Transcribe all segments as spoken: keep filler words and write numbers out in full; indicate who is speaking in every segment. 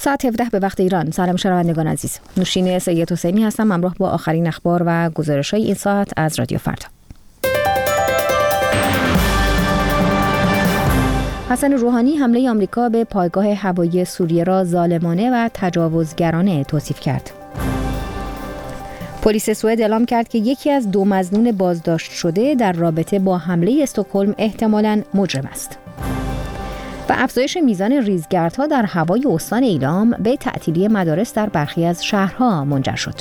Speaker 1: ساعت هفده به وقت ایران. سلام شنوندگان عزیز. نوشین سید حسینی هستم همراه با آخرین اخبار و گزارش‌های این ساعت از رادیو فردا. حسن روحانی حمله آمریکا به پایگاه هوایی سوریه را ظالمانه و تجاوزگرانه توصیف کرد. پلیس سوئد اعلام کرد که یکی از دو مظنون بازداشت شده در رابطه با حمله استکهلم احتمالاً مجرم است. و افزایش میزان ریزگردها در هوای استان ایلام به تعطیلی مدارس در برخی از شهرها منجر شد.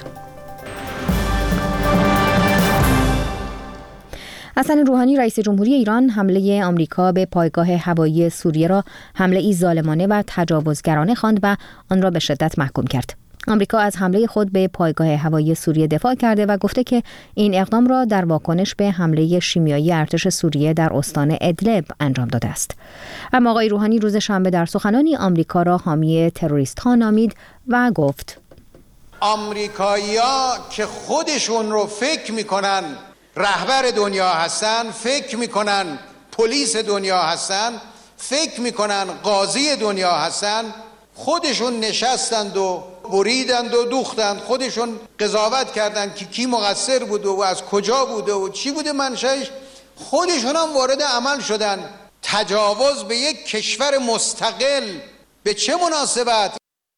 Speaker 1: حسن روحانی رئیس جمهوری ایران حمله آمریکا به پایگاه هوایی سوریه را حمله ای ظالمانه و تجاوزگرانه خواند و آن را به شدت محکوم کرد. آمریکا از حمله خود به پایگاه هوایی سوریه دفاع کرده و گفته که این اقدام را در واکنش به حمله شیمیایی ارتش سوریه در استان ادلب انجام داده است. اما آقای روحانی روز شنبه در سخنانی آمریکا را حامی تروریست‌ها نامید و گفت:
Speaker 2: آمریکایی‌ها که خودشون رو فکر می‌کنن رهبر دنیا هستن، فکر می‌کنن پلیس دنیا هستن، فکر می‌کنن قاضی دنیا هستن، خودشون نشستند و بریدند و دوختند، خودشون قضاوت کردند که کی مقصر بوده و از کجا بوده و چی بوده منشأش، خودشون هم وارد عمل شدن. تجاوز به یک کشور مستقل به چه مناسبت؟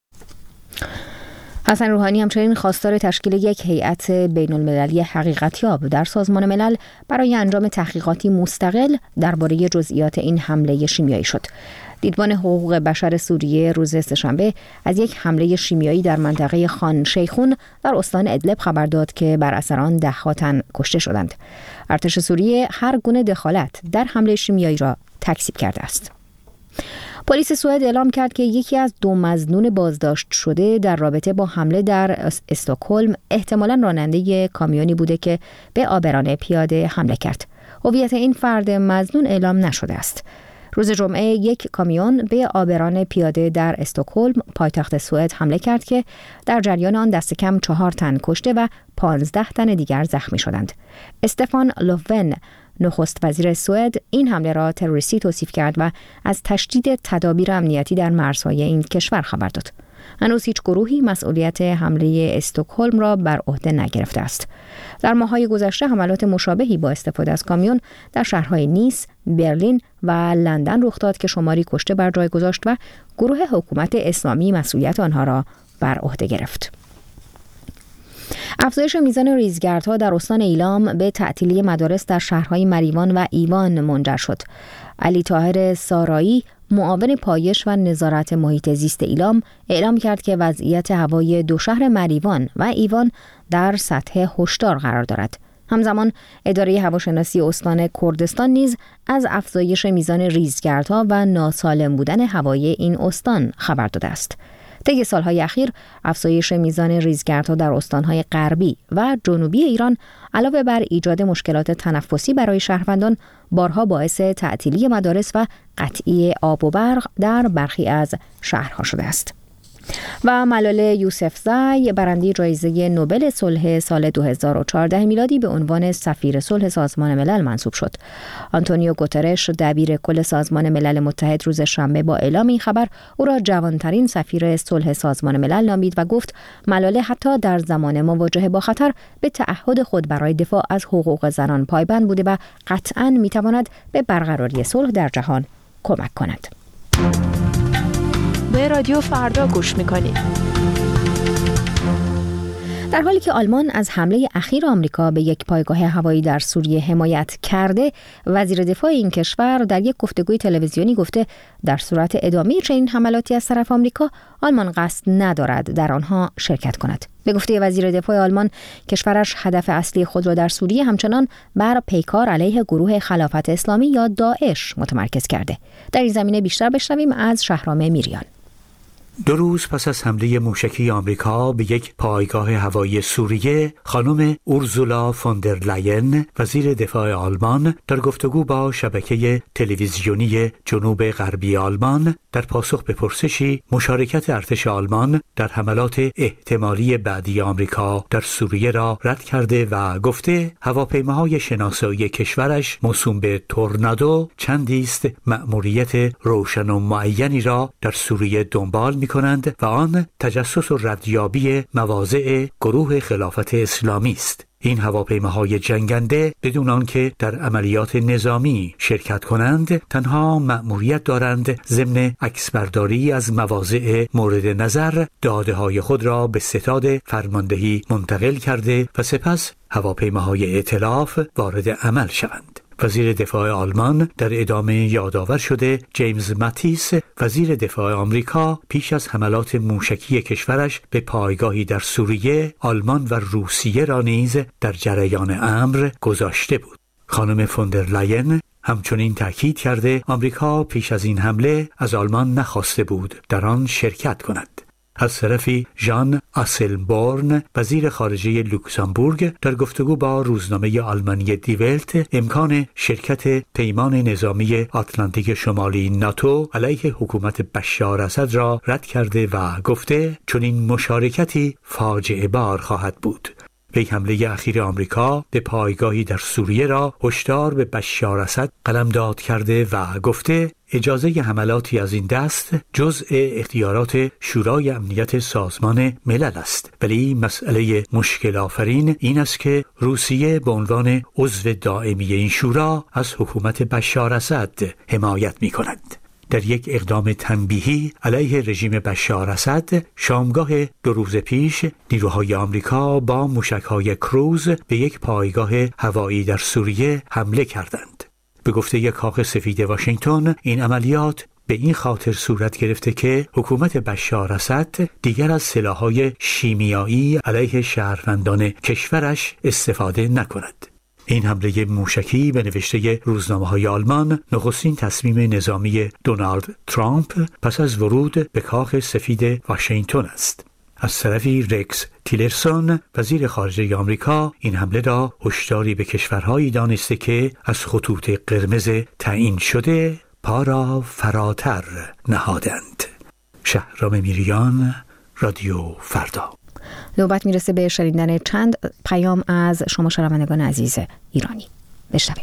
Speaker 1: حسن روحانی همچنین خواستار تشکیل یک هیئت بین المللی حقیقتیاب در سازمان ملل برای انجام تحقیقاتی مستقل درباره جزئیات این حمله شیمیایی شد. دیدبان حقوق بشر سوریه روز سه‌شنبه از یک حمله شیمیایی در منطقه خان شیخون در استان ادلب خبر داد که بر اثر آن ده‌ها تن کشته شدند. ارتش سوریه هر گونه دخالت در حمله شیمیایی را تکذیب کرده است. پلیس سوئد اعلام کرد که یکی از دو مظنون بازداشت شده در رابطه با حمله در استکهلم احتمالاً راننده کامیونی بوده که به عابران پیاده حمله کرد. هویت این فرد مظنون اعلام نشده است. روز جمعه یک کامیون به عابران پیاده در استکهلم پایتخت سوئد حمله کرد که در جریان آن دست کم چهار تن کشته و پانزده تن دیگر زخمی شدند. استفان لوفن نخست وزیر سوئد این حمله را تروریستی توصیف کرد و از تشدید تدابیر امنیتی در مرزهای این کشور خبر داد. هنوز هیچ گروهی مسئولیت حمله استکهلم را بر عهده نگرفته است. در ماه‌های گذشته حملات مشابهی با استفاده از کامیون در شهرهای نیس، برلین و لندن رخ داد که شماری کشته بر جای گذاشت و گروه حکومت اسلامی مسئولیت آنها را بر عهده گرفت. افزایش میزان ریزگردها در استان ایلام به تعطیلی مدارس در شهرهای مریوان و ایوان منجر شد. علی طاهر سارایی معاون پایش و نظارت محیط زیست ایلام اعلام کرد که وضعیت هوای دو شهر مریوان و ایوان در سطح هشدار قرار دارد. همزمان اداره هواشناسی استان کردستان نیز از افزایش میزان ریزگردها و ناسالم بودن هوای این استان خبر داده است. طی سالهای اخیر افزایش میزان ریزگردها در استانهای غربی و جنوبی ایران علاوه بر ایجاد مشکلات تنفسی برای شهروندان بارها باعث تعطیلی مدارس و قطعی آب و برق در برخی از شهرها شده است. و ملاله یوسفزای برنده جایزه نوبل صلح سال دو هزار و چهارده میلادی به عنوان سفیر صلح سازمان ملل منصوب شد. آنتونیو گوترش دبیر کل سازمان ملل متحد روز شنبه با اعلام این خبر او را جوانترین سفیر صلح سازمان ملل نامید و گفت ملاله حتی در زمان مواجهه با خطر به تعهد خود برای دفاع از حقوق زنان پایبند بوده و قطعاً میتواند به برقراری صلح در جهان کمک کند.
Speaker 3: به رادیو فردا گوش میکنید.
Speaker 1: در حالی که آلمان از حمله اخیر آمریکا به یک پایگاه هوایی در سوریه حمایت کرده، وزیر دفاع این کشور در یک گفتگوی تلویزیونی گفته در صورت ادامه چنین حملاتی از طرف آمریکا، آلمان قصد ندارد در آنها شرکت کند. به گفته وزیر دفاع آلمان، کشورش هدف اصلی خود را در سوریه همچنان بر پیکار علیه گروه خلافت اسلامی یا داعش متمرکز کرده. در این زمینه بیشتر بشنویم از شهرام میریان.
Speaker 4: دو روز پس از حمله موشکی آمریکا به یک پایگاه هوایی سوریه، خانم اورزولا فوندر لاین، وزیر دفاع آلمان، در گفتگو با شبکه تلویزیونی جنوب غربی آلمان در پاسخ به پرسشی مشارکت ارتش آلمان در حملات احتمالی بعدی آمریکا در سوریه را رد کرده و گفته هواپیماهای شناسایی کشورش موسوم به تورنادو چندی است مأموریت روشن و معینی را در سوریه دنبال می می‌کنند و آن تجسس و ردیابی مواضع گروه خلافت اسلامی است. این هواپیماهای جنگنده بدون آنکه در عملیات نظامی شرکت کنند تنها مأموریت دارند ضمن عکسبرداری از مواضع مورد نظر داده‌های خود را به ستاد فرماندهی منتقل کرده و سپس هواپیماهای ائتلاف وارد عمل شوند. وزیر دفاع آلمان در ادامه یادآور شده جیمز ماتیس وزیر دفاع آمریکا پیش از حملات موشکی کشورش به پایگاهی در سوریه آلمان و روسیه را نیز در جریان امر گذاشته بود. خانم فوندرلاین همچنین تأکید کرده آمریکا پیش از این حمله از آلمان نخواسته بود در آن شرکت کند. از طرفی ژان آسلبورن وزیر خارجه لوکزامبورگ در گفتگو با روزنامه آلمانی دی ولت امکان شرکت پیمان نظامی آتلانتیک شمالی ناتو علیه حکومت بشار اسد را رد کرده و گفته چنین مشارکتی فاجعه بار خواهد بود. وی حمله اخیر آمریکا به پایگاهی در سوریه را هشدار به بشار اسد قلمداد کرده و گفته اجازه حملاتی از این دست جزء اختیارات شورای امنیت سازمان ملل است، ولی مسئله مشکل آفرین این است که روسیه به عنوان عضو دائمی این شورا از حکومت بشار اسد حمایت می کند. در یک اقدام تنبیهی علیه رژیم بشار اسد شامگاه دو روز پیش نیروهای آمریکا با موشک‌های کروز به یک پایگاه هوایی در سوریه حمله کردند. به گفته یک کاخ سفید واشنگتن این عملیات به این خاطر صورت گرفته که حکومت بشار اسد دیگر از سلاح‌های شیمیایی علیه شهروندان کشورش استفاده نکند. این حمله موشکی به نوشته روزنامه‌های آلمان نخستین تصمیم نظامی دونالد ترامپ پس از ورود به کاخ سفید واشنگتن است. از طرفی رکس تیلرسون وزیر خارجه آمریکا این حمله را هشداری به کشورهایی دانسته که از خطوط قرمز تعیین شده پا را فراتر نهادند. شهرام میریان، رادیو فردا.
Speaker 1: نوبت میرسه به شنیدن چند پیام از شما شنوندگان عزیز ایرانی. بشنوید.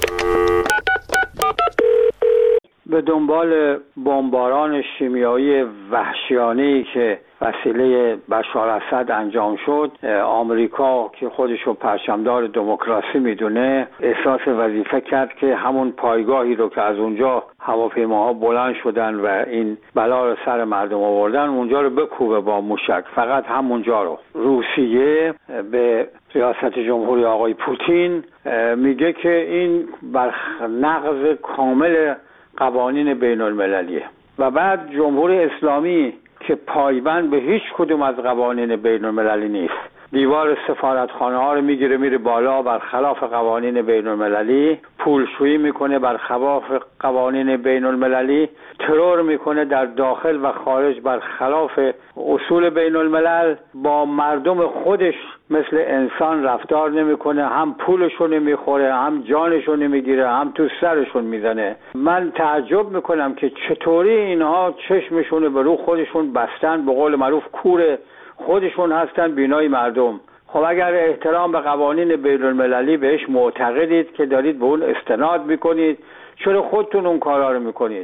Speaker 5: به دنبال بمباران شیمیایی وحشیانه‌ای که وسیله بشار اسد انجام شد، آمریکا که خودشو پرچمدار دموکراسی میدونه احساس وظیفه کرد که همون پایگاهی رو که از اونجا هواپیماها بلند شدن و این بلا رو سر مردم آوردن اونجا رو بکوبه با موشک، فقط همونجا رو. روسیه به ریاست جمهوری آقای پوتین میگه که این بر نقض کامل قوانین بین المللیه و بعد جمهوری اسلامی که پایبند به هیچ کدوم از قوانین بین المللی نیست دیوار سفارتخانه ها رو میگیره میره بالا، برخلاف قوانین بین المللی پولشویی میکنه، برخلاف قوانین بین المللی ترور میکنه در داخل و خارج، برخلاف اصول بین الملل با مردم خودش مثل انسان رفتار نمیکنه، هم پولشون نمیخوره، هم جانشون نمیگیره، هم تو سرشون میزنه. من تعجب میکنم که چطوری اینها چشمشون به رو خودشون بستن، به قول معروف کور خودشون هستن بینای مردم. خب اگر احترام به قوانین بین المللی بهش معتقدید که دارید به اون استناد میکنید، چرا خودتون اون کارا رو میکنید؟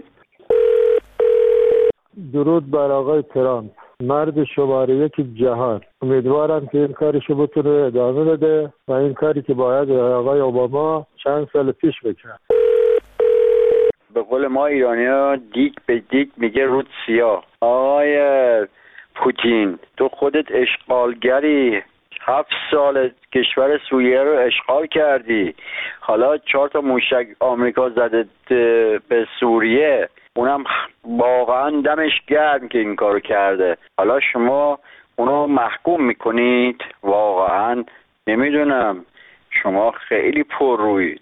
Speaker 6: درود بر آقای ترامپ، مرد شماره یک جهان. امیدوارم که این کارشو بتونه ادامه بده و این کاری که باید آقای اوباما چند سال پیش بکرد.
Speaker 7: به قول ما ایرانی‌ها دیک به دیک میگه رود سیاه. آقای پوتین تو خودت اشغالگری، هفت سال کشور سوریه رو اشغال کردی، حالا چهار تا موشک آمریکا زده به سوریه، اونم واقعا دمش گرم که این کارو کرده. حالا شما اونو محکوم میکنید؟ واقعا نمیدونم، شما خیلی پر روید.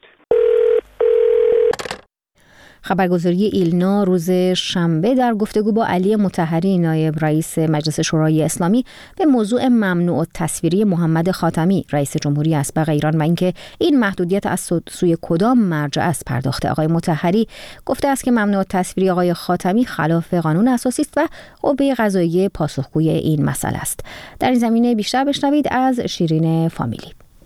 Speaker 1: خبرگزاری ایلنا روز شنبه در گفتگو با علی مطهری نایب رئیس مجلس شورای اسلامی به موضوع ممنوع التصویری محمد خاتمی رئیس جمهوری اسبق ایران و اینکه این محدودیت از سوی کدام مرجع است پرداخته. آقای مطهری گفته است که ممنوع التصویری آقای خاتمی خلاف قانون اساسی است و قوه قضاییه پاسخگوی این مسئله است. در این زمینه بیشتر بشنوید از شیرین فامیلی.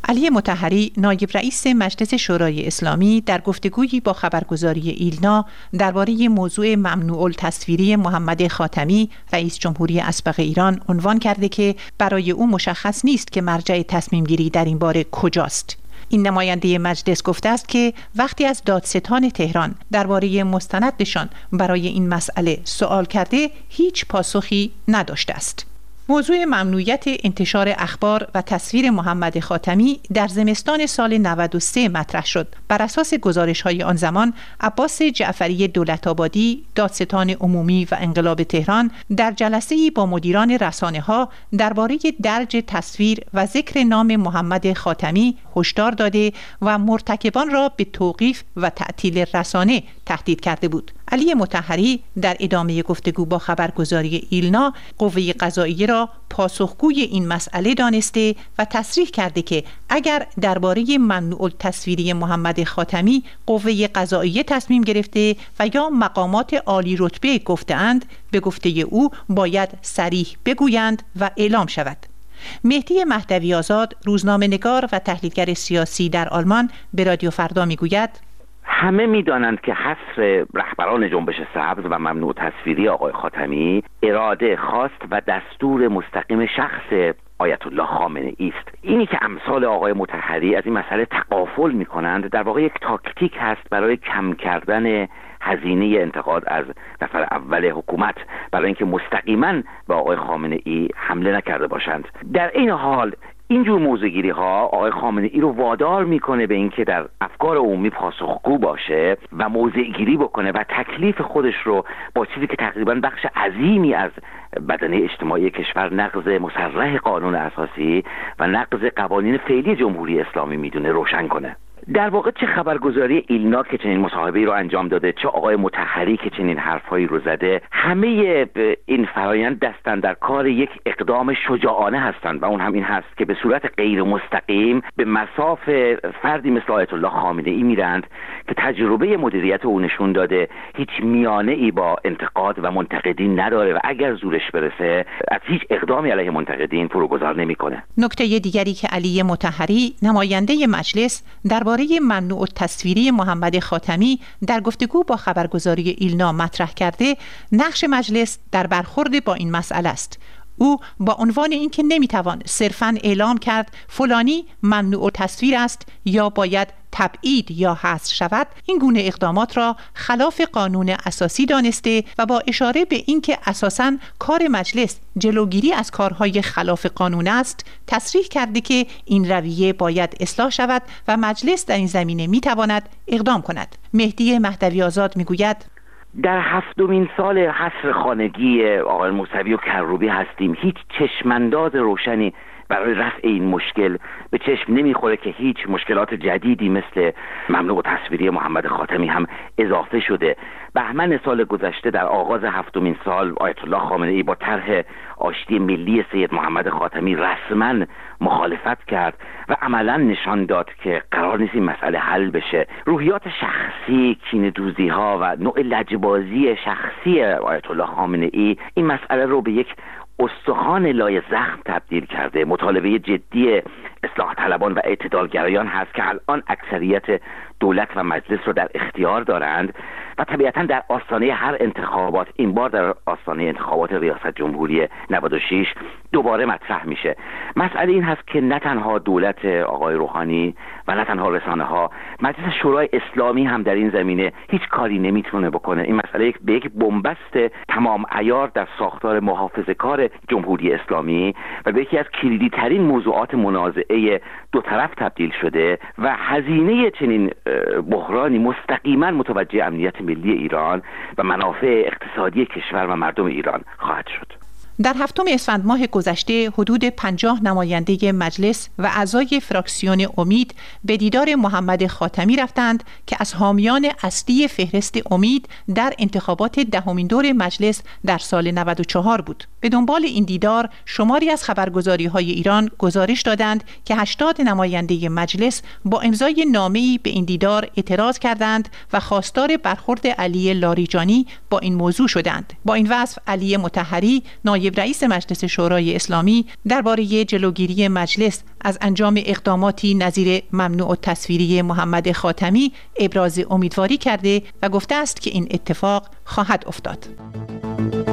Speaker 3: علی مطهری نایب رئیس مجلس شورای اسلامی در گفتگویی با خبرگزاری ایلنا درباره موضوع ممنوع التصویری محمد خاتمی رئیس جمهوری اسبق ایران عنوان کرده که برای او مشخص نیست که مرجع تصمیم گیری در این باره کجاست. این نماینده مجلس گفته است که وقتی از دادستان تهران درباره مستندشان برای این مسئله سوال کرده هیچ پاسخی نداشته است. موضوع ممنوعیت انتشار اخبار و تصویر محمد خاتمی در زمستان سال نود و سه مطرح شد. بر اساس گزارش‌های آن زمان، عباس جعفری دولت‌آبادی، دادستان عمومی و انقلاب تهران در جلسه‌ای با مدیران رسانه‌ها درباره درج تصویر و ذکر نام محمد خاتمی هشدار داده و مرتکبان را به توقیف و تعطیل رسانه تهدید کرده بود. علی مطهری در ادامه گفتگو با خبرگزاری ایلنا قوه قضاییه را پاسخگوی این مسئله دانسته و تصریح کرده که اگر درباره ممنوع التصویری محمد خاتمی قوه قضاییه تصمیم گرفته و یا مقامات عالی رتبه گفته‌اند، به گفته او باید صریح بگویند و اعلام شود. مهدی مهدوی آزاد، روزنامه‌نگار و تحلیلگر سیاسی در آلمان، به رادیو فردا میگوید
Speaker 8: همه میدانند که حصر رهبران جنبش سبز و ممنوع تصویری آقای خاتمی اراده خواست و دستور مستقیم شخص آیت الله خامنه ای است. اینی که امثال آقای مطهری از این مسئله تغافل میکنند در واقع یک تاکتیک هست برای کم کردن هزینه انتقاد از نفر اول حکومت، برای اینکه مستقیما به آقای خامنه ای حمله نکرده باشند. در این حال اینجور موضوعگیری ها آقای خامنه ای رو وادار میکنه به اینکه در افکار عمومی پاسخگو باشه و موضعگیری بکنه و تکلیف خودش رو با چیزی که تقریبا بخش عظیمی از بدنه اجتماعی کشور نقض مصرح قانون اساسی و نقض قوانین فعلی جمهوری اسلامی میدونه روشن کنه. در واقع چه خبرگزاری ایلنا که چنین مصاحبه‌ای رو انجام داده، چه آقای مطهری که چنین حرفایی رو زده، همه این فرایند دستن در کار یک اقدام شجاعانه هستند و اون هم این هست که به صورت غیر مستقیم به مصاف فردی مثل آیت الله خامنه ای میرند که تجربه مدیریت او نشون داده هیچ میانه ای با انتقاد و منتقدین نداره و اگر زورش برسه از هیچ اقدامی علیه منتقدین فروگذار نمیکنه.
Speaker 3: نکته دیگری که علی مطهری نماینده مجلس درباره ممنوع التصویری محمد خاتمی در گفتگو با خبرگزاری ایلنا مطرح کرده، نقش مجلس در برخورد با این مسئله است. او با عنوان اینکه نمیتوان صرفاً اعلام کرد فلانی ممنوع تصویر است یا باید تبعید یا حذف شود، این گونه اقدامات را خلاف قانون اساسی دانسته و با اشاره به اینکه اساساً کار مجلس جلوگیری از کارهای خلاف قانون است، تصریح کرده که این رویه باید اصلاح شود و مجلس در این زمینه میتواند اقدام کند. مهدی مهدوی آزاد میگوید
Speaker 8: در هفتمین سال حصر خانگی آقای موسوی و کروبی هستیم. هیچ چشمانداز روشنی برای رفع این مشکل به چشم نمیخوره که هیچ مشکلات جدیدی مثل ممنوع تصویری محمد خاتمی هم اضافه شده. بهمن سال گذشته در آغاز هفتمین سال آیت الله خامنه ای با طرح آشتی ملی سید محمد خاتمی رسما مخالفت کرد و عملا نشان داد که قرار نیست این مسئله حل بشه. روحیات شخصی، کینه‌دوزی ها و نوع لجبازی شخصی آیت الله خامنه ای این مسئله رو به یک استخوان لای زخم تبدیل کرده. مطالبه جدی اصلاح طلبان و اعتدالگرایان هست که الان اکثریت دولت و مجلس رو در اختیار دارند و طبیعتا در آستانه هر انتخابات، این بار در آستانه انتخابات ریاست جمهوری نود و شش دوباره مطرح میشه. مسئله این هست که نه تنها دولت آقای روحانی و نه تنها رسانه ها، مجلس شورای اسلامی هم در این زمینه هیچ کاری نمیتونه بکنه. این مسئله به یک بنبست تمام عیار در ساختار محافظه‌کار جمهوری اسلامی و به یکی از کلیدی ترین موضوعات منازعه دو طرف تبدیل شده و هزینه چنین بحرانی مستقیما متوجه امنیت ملی ایران و منافع اقتصادی کشور و مردم ایران خواهد شد.
Speaker 3: در هفتم اسفند ماه گذشته حدود پنجاه نماینده مجلس و اعضای فراکسیون امید به دیدار محمد خاتمی رفتند که از حامیان اصلی فهرست امید در انتخابات دهمین دور مجلس در سال نود و چهار بود. به دنبال این دیدار شماری از خبرگزاری‌های ایران گزارش دادند که هشتاد نماینده مجلس با امضای نامه‌ای به این دیدار اعتراض کردند و خواستار برخورد علی لاریجانی با این موضوع شدند. با این وصف علی مطهری نایب نایب رئیس مجلس شورای اسلامی درباره جلوگیری مجلس از انجام اقداماتی نظیر ممنوع التصویری محمد خاتمی ابراز امیدواری کرده و گفته است که این اتفاق خواهد افتاد.